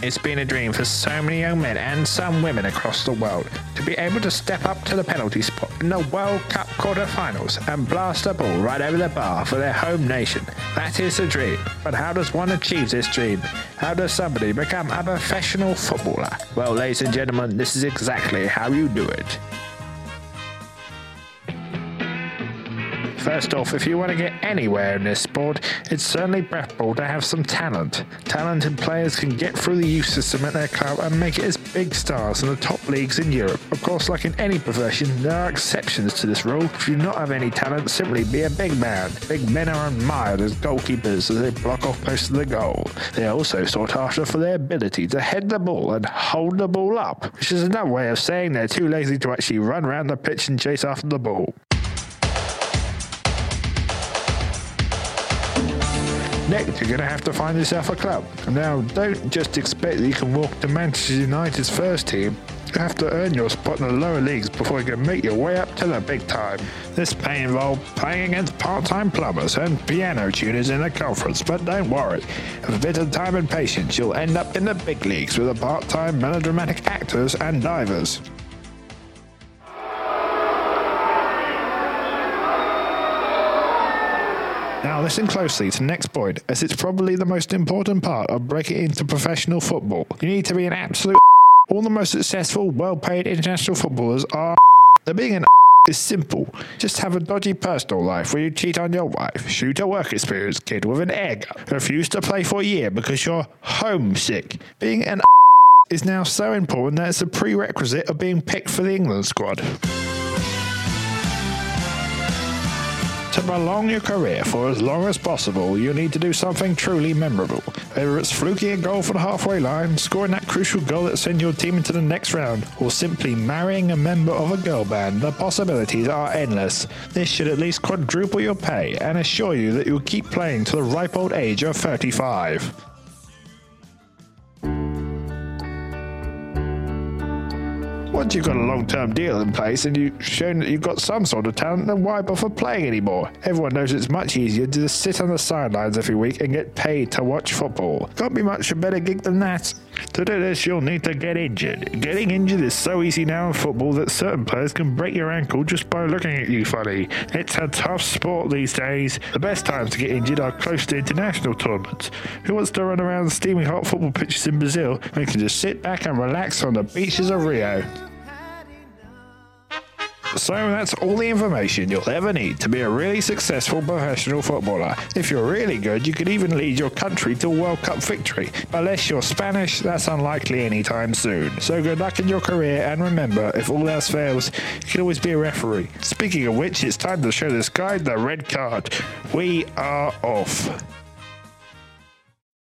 It's been a dream for so many young men and some women across the world to be able to step up to the penalty spot in the World Cup quarter-finals and blast a ball right over the bar for their home nation. That is the dream. But how does one achieve this dream? How does somebody become a professional footballer? Well, ladies and gentlemen, this is exactly how you do it. First off, if you want to get anywhere in this sport, it's certainly preferable to have some talent. Talented players can get through the youth system at their club and make it as big stars in the top leagues in Europe. Of course, like in any profession, there are exceptions to this rule. If you do not have any talent, simply be a big man. Big men are admired as goalkeepers as they block off most of the goal. They are also sought after for their ability to head the ball and hold the ball up, which is another way of saying they're too lazy to actually run around the pitch and chase after the ball. Next, you're going to have to find yourself a club. Now, don't just expect that you can walk to Manchester United's first team. You have to earn your spot in the lower leagues before you can make your way up to the big time. This may involve playing against part-time plumbers and piano tuners in the conference, but don't worry. With a bit of time and patience, you'll end up in the big leagues with the part-time melodramatic actors and divers. Now listen closely to the next point, as it's probably the most important part of breaking into professional football. You need to be an absolute All the most successful, well-paid international footballers are The being an is simple. Just have a dodgy personal life where you cheat on your wife, shoot a work experience kid with an egg, refuse to play for a year because you're homesick. Being an is now so important that it's a prerequisite of being picked for the England squad. To prolong your career for as long as possible, you need to do something truly memorable. Whether it's fluking a goal from the halfway line, scoring that crucial goal that sends your team into the next round, or simply marrying a member of a girl band, the possibilities are endless. This should at least quadruple your pay and assure you that you'll keep playing to the ripe old age of 35. Once you've got a long-term deal in place and you've shown that you've got some sort of talent, then why bother playing anymore? Everyone knows it's much easier to just sit on the sidelines every week and get paid to watch football. Can't be much a better gig than that. To do this, you'll need to get injured. Getting injured is so easy now in football that certain players can break your ankle just by looking at you funny. It's a tough sport these days. The best times to get injured are close to international tournaments. Who wants to run around steaming hot football pitches in Brazil when you can just sit back and relax on the beaches of Rio? So that's all the information you'll ever need to be a really successful professional footballer. If you're really good, you could even lead your country to a World Cup victory. But unless you're Spanish, that's unlikely anytime soon. So good luck in your career, and remember, if all else fails, you can always be a referee. Speaking of which, it's time to show this guy the red card. We are off.